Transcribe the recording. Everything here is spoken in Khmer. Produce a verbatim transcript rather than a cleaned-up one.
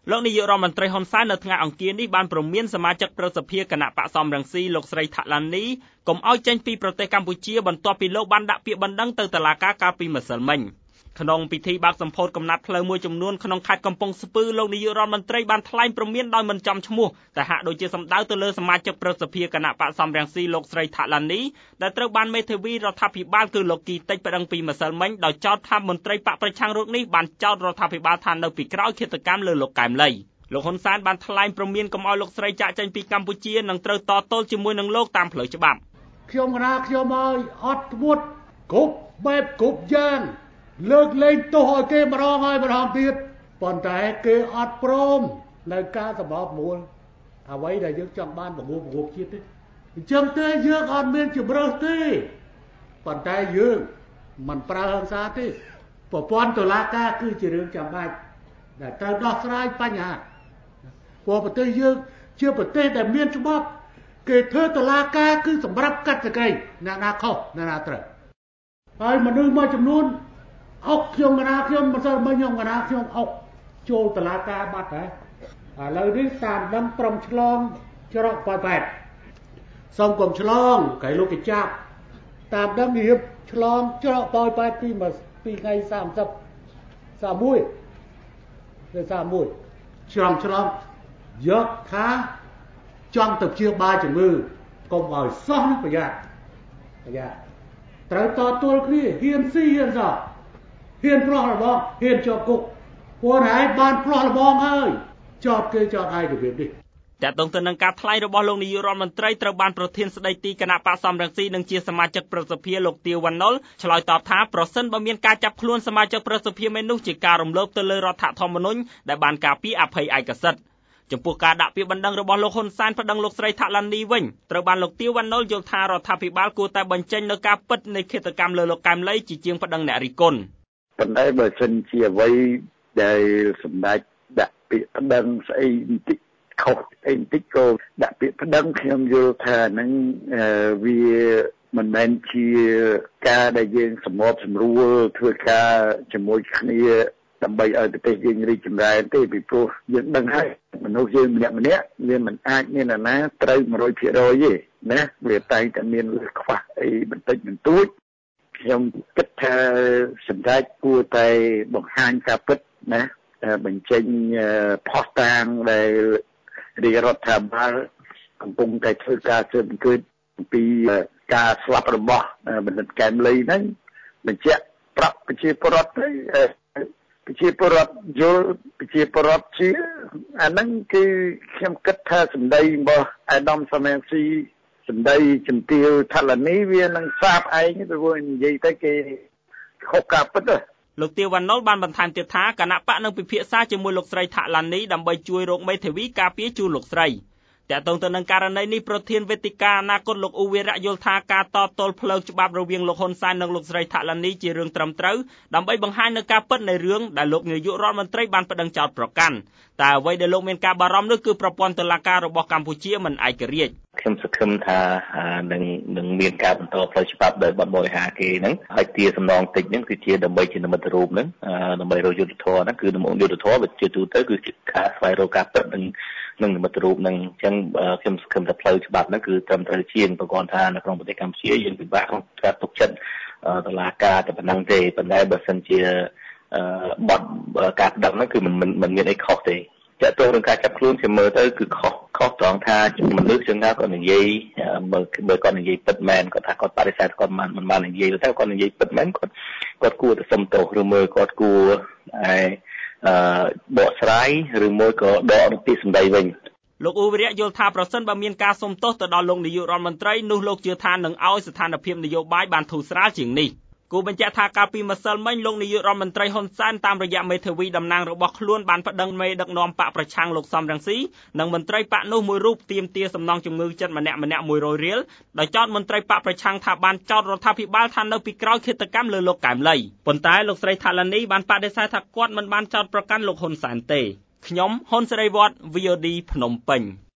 លោកនាយករដ្ឋមន្ត្រីហ៊ុនសែននៅថ្ងៃអង្គារនេះបានព្រមានសមាជិកព្រឹទ្ធសភាគណៈបកសំរងស៊ីលោកស្រីថាឡានីកុំឲ្យចេញពីប្រទេសកម្ពុជាបន្ទាប់ពីលោកបានដាក់ពាក្យបណ្ដឹងទៅតុលាការកាលពីម្សិលមិញក្នុងពិធីបើកសម្ពោធកំណត់ផ្លូវមួយចំនួនក្នុងខេត្តកំពង់ស្ពឺលោកនាយករដ្ឋមន្ត្រីបានថ្លែងព្រមានដោយមិនចំឈ្មោះតែហាក់ដូចជាសំដៅទៅលើសមាជិកព្រឹទ្ធសភាគណៈបកសំរងស៊ីលោកស្រីថាឡានីដែលត្រូវបានមេធាវីរដ្ឋាភិបាលគឺលោកគីតិចប្តឹងពីម្សិលមិញដោយចោទថាមន្ត្រីបកប្រឆាំងរូបនេះបានចោទរដ្ឋាភិបាលថានៅពីក្រោយឃាតកម្មលើលោកកែមលីលោកហ៊ុនសែនបានថ្លែងព្រមានកុំឲ្យលោកស្រីចាកចេញពីកម្ពុជានិងត្រូវតទល់ជាមួយនឹងលោកតាមផ្លូវច្បាប់ខ្ញុំកណាខ្ញុំឲ្យអត់ធ្មត់គ្រប់បែបគ្រប់យ៉ាងលើកលែងទោសឲ្យគេម្ដងហើយម្ដងទៀតប៉ុន្តែគេអត់ព្រមនៅការសម្របមូលអ្វីដែលយើងចង់បានប្រមូលប្រមូលជាតិទេអញ្ចឹងទេយើងអត់មានជំរើសទេប៉ុន្តែយើងមិនប្រើហិង្សាទេប្រព័ន្ធតុលាការគឺជារឿងចាំបាច់ដែលត្រូវដោះស្រាយបញ្ហាព្រោះប្រទេសយើងជាប្រទេសដែលមានច្បាប់គេធ្វើតុលាការគឺសម្រាប់កាត់សេចក្តីអ្នកណាខុសអ្នកណាត្រូវហើយមនុស្សមួយចំនួនអុកខ្ញុំកណាខ្ញុំមិនសូវមិនខ្ញុំកណាខ្ញុំអុកចូលតុលាការបាត់ហើយឥឡូវនេះតាមដឹងព្រមឆ្លងច្រកប៉ោយប៉ែតសូមកុំឆ្លងគេលោកគេចាប់តាមដឹងរៀបឆ្លងច្រកប៉ោយប៉ែតពីពីថ្ងៃសាមសិបសាមួយទៅសាមួយឆ្លងឆ្លងយកថាចង់ទៅព្យាបាលជំងឺកុំឲ្យសោះប្រយ័ត្នប្រយ័ត្នត្រូវតទល់គ្នាហ៊ានស៊ីហ៊ានសោះហ៊ានផ្លោះរបងហ៊ានជាប់គុកពួកឯងបានផ្លោះរបងហើយជាប់គេចោតឯងរបៀបនេះតែតទៅនឹងការថ្លែងរបស់លោកនាយករដ្ឋមន្ត្រីត្រូវបានប្រធានស្ដីទីគណៈបកសំរងស៊ីនិងជាសមាជិកព្រឹទ្ធសភាលោកទាវវណ្ណុលឆ្លើយតបថាប្រសិនបើមានការចាប់ខ្លួនសមាជិកព្រឹទ្ធសភាមេនោះជាការរំលោភទៅលើរដ្ឋធម្មនុញ្ញដែលបានការពារអភ័យឯកសិទ្ធិចំពោះការដាក់ពាក្យបណ្ដឹងរបស់លោកហ៊ុនសែនប្តឹងលោកស្រីថាឡានីវិញត្រូវបានលោកទាវវណ្ណុលយល់ថារដ្ឋាភិបាលគួរតែបញ្ចេញនូវការពិតនៃឃាតកម្មលើលោកកែមលីជាជាងប្តឹងអ្នករិះគន់ប៉ុន្តែបើសិនជាអ្វីដែលសម្ដេចដាក់ពាក្យប្តឹងស្អីបន្តិចខុសអីបន្តិចក៏ដាក់ពាក្យប្តឹងខ្ញុំយល់ថាហ្នឹងវាមិនមែនជាការដែលយើងសម្របសម្រួលធ្វើការជាមួយគ្នាដើម្បីឲ្យប្រទេសយើងរីកចម្រើនទេពីព្រោះយើងដឹងហើយមនុស្សយើងម្នាក់ម្នាក់វាមិនអាចមានអ្នកណាត្រូវ một trăm phần trăm ទេណាវាតែងតែមានខ្វះអីបន្តិចបន្តួចខ្ញុំគិតថាសម្ដេចគួរតែបង្ហាញការពិតណាបញ្ចេញផុសតាងដែលរាជរដ្ឋាភិបាលកំពុងតែធ្វើការស៊ើបអង្កេតពីការស្លាប់របស់បណ្ឌិតកែមលីហ្នឹងបញ្ជាក់ប្រាប់ប្រជាពលរដ្ឋទៅប្រជាពលរដ្ឋយល់ប្រជាពលរដ្ឋជាអាហ្នឹងគឺខ្ញុំគិតថាសម្ដីរបស់អាដាមសំរងស៊ីសម្ដីជំទាវថាឡានីវានឹងសាបឯងទៅវិញនិយាយទៅគេខុសការពិតលោកទាវវណ្ណុលបានបន្ថែមទៀតថាគណៈបកនឹងពិភាក្សាជាមួយលោកស្រីថាឡានីដើម្បីជួយរកមេធាវីការពារជូនលោកស្រីតែតទៅនឹងករណីនេះប្រធានវេទិកាអនាគតលោកអ៊ូវីរៈយល់ថាការតទល់ផ្លូវច្បាប់រវាងលោកហ៊ុនសែននិងលោកស្រីថាឡានីជារឿងត្រឹមត្រូវដើម្បីបង្ហាញនូវការពិតនៃរឿងដែលលោកនាយករដ្ឋមន្ត្រីបានប្តឹងចោទប្រកាន់តែអ្វីដែលលោកមានការបារម្ភនោះគឺប្រព័ន្ធតុលាការរបស់កម្ពុជាមិនឯករាជ្យខ្ញុំសង្ឃឹមថានឹងនឹងមានការបន្តផ្លូវច្បាប់ដោយបទបរិហាគេហ្នឹងហើយទាសំណងតិចហ្នឹងគឺជាដើម្បីជានិមិត្តរូបហ្នឹងដើម្បីរកយុត្តិធម៌ហ្នឹងគឺដំណោះយុត្តិធម៌វាជាទូទៅគឺជាការស្វែងរកការពិតនឹងនឹងនិមិត្តរូបហ្នឹងអញ្ចឹងខ្ញុំសង្ឃឹមថាផ្លូវច្បាប់ហ្នឹងគឺត្រឹមត្រូវជាងប្រព័ន្ធថានៅក្នុងប្រទេសកម្ពុជាយើងពិបាកក្នុងការទុកចិត្តតុលាការតែប៉ុណ្ណឹងទេប៉ុន្តែបើសិនជាបទការប្តឹងហ្នឹងគឺមិនមិនមានអីខុសទេចាក់ទៅនឹងការចាប់ខ្លួនខ្ញុំមើលទៅគឺខុសខុសត្រង់ថាមនុស្សជាងណាគាត់និយាយមើលមើលគាត់និយាយពិតមែនគាត់ថាគាត់បដិសេធគាត់មិនមិនបាននិយាយតែគាត់និយាយពិតមែនគាត់គាត់គួរតែសុំទោសឬមើលគាត់គួរឯអឺបកស្រាយឬមួយក៏ដកពីសម្ដីវិញលោកអ៊ូវីរៈយល់ថាប្រសិនបើមានការសុំទោសទៅដល់លោកនាយករដ្ឋមន្ត្រីនោះលោកជឿថានឹងឲ្យស្ថានភាពនយោបាយបានធូរស្រាលជាងនេះគូបញ្ជាក់ថាកាលពីម្សិលមិញលោកនាយករដ្ឋមន្ត្រីហ៊ុនសែនតាមរយៈមេធាវីតំណាងរបស់ខ្លួនបានប្តឹងមេដឹកនាំបកប្រឆាំងលោកសំរងស៊ីនិងមន្ត្រីបកនោះមួយរូបទាមទារសំណងជំងឺចិត្តម្នាក់ម្នាក់មួយរយរៀលដោយចោទមន្ត្រីបកប្រឆាំងថាបានចោទរដ្ឋាភិបាលថានៅពីក្រោយឃាតកម្មលើលោកកែមលីប៉ុន្តែលោកស្រីថាឡានីបានបដិសេធថាគាត់មិនបានចោទប្រកាន់លោកហ៊ុនសែនទេខ្ញុំហ៊ុនសេរីវត្ត វី អូ ឌី ភ្នំពេញ